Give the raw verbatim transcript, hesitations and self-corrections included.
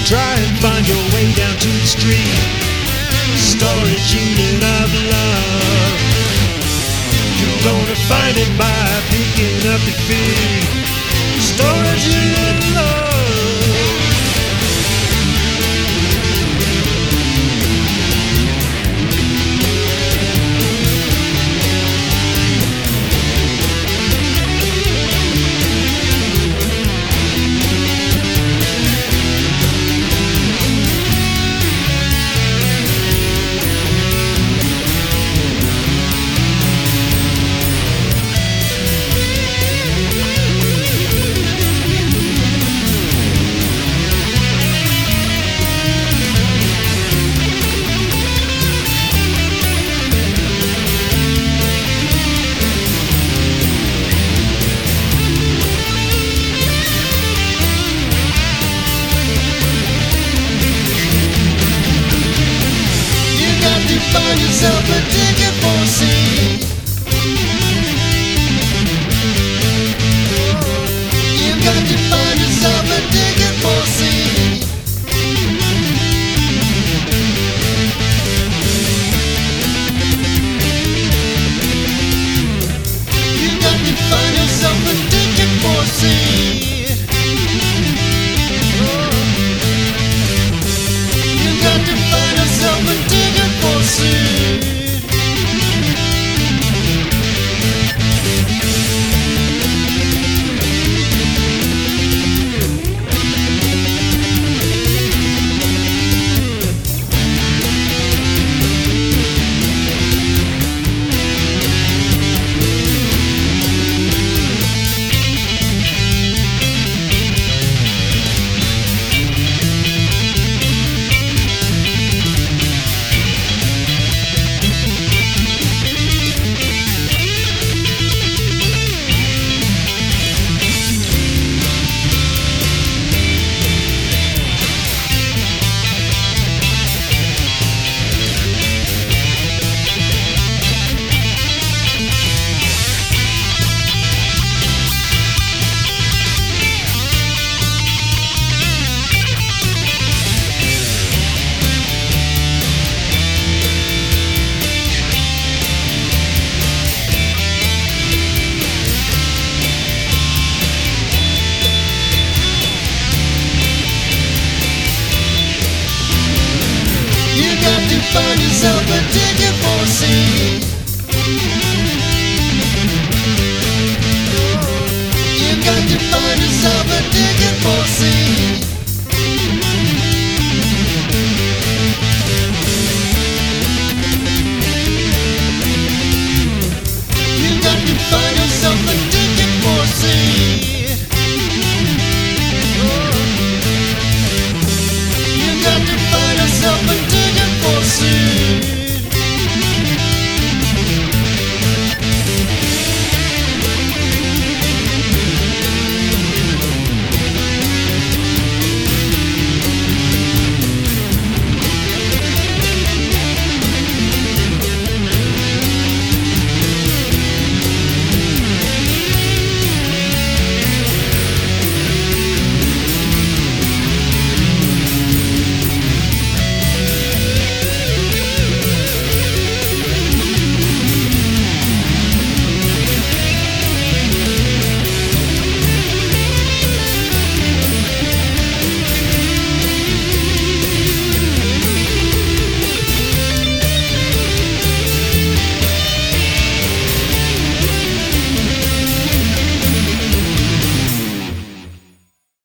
Try and find your way down to the street. Storage unit of love. You're gonna find it by picking up your feet. Storage unit of love. Find yourself a ticket for a seat. You've got to find yourself a ticket for a seat. You've got to find yourself a ticket for a seat. You've got to find yourself a ticket for a seat. Find yourself a ticket for a seat. You've got to find yourself a ticket for a seat. You've got to find yourself a ticket for a seat. You've got to find yourself a ticket for a seat.